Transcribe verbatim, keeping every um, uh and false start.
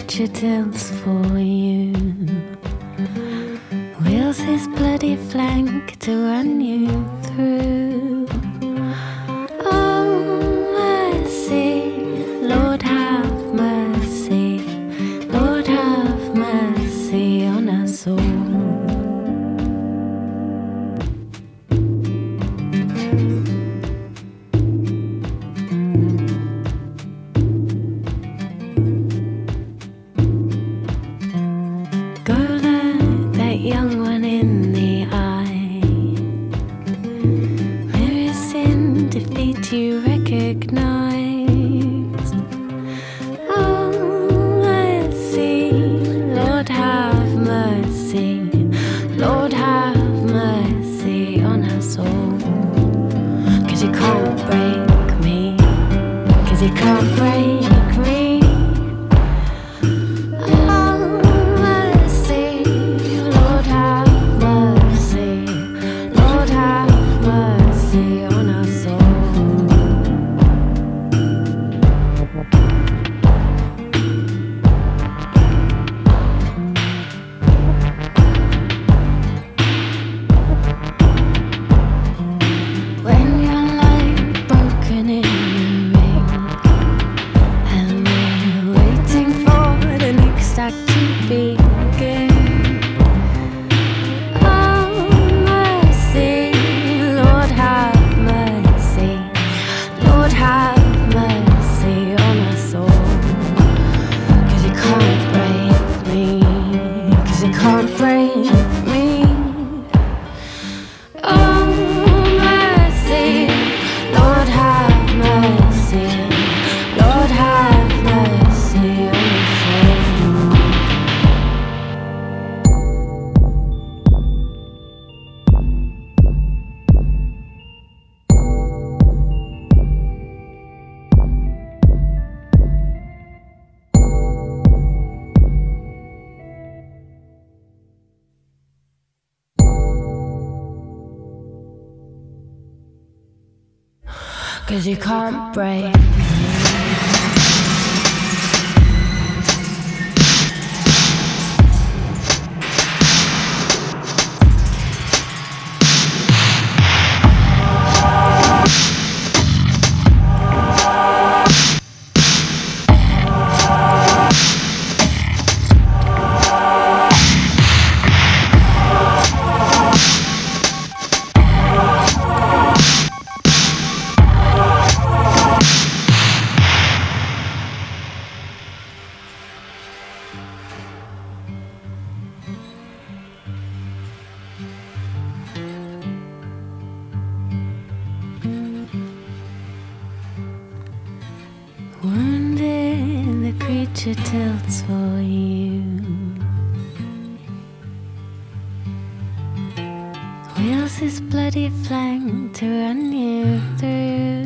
creature tilts for you, wheels his bloody flank to run you through. Oh, mercy, Lord have mercy, Lord have mercy on us all. Go look that young one in the eye. Mirror sin, defeat you recognized. Oh, mercy, Lord have mercy, Lord have mercy on us all. Cause you can't break me, cause you can't break me. Cause you can't break. Wounded, the creature tilts for you, wheels his bloody flank to run you through.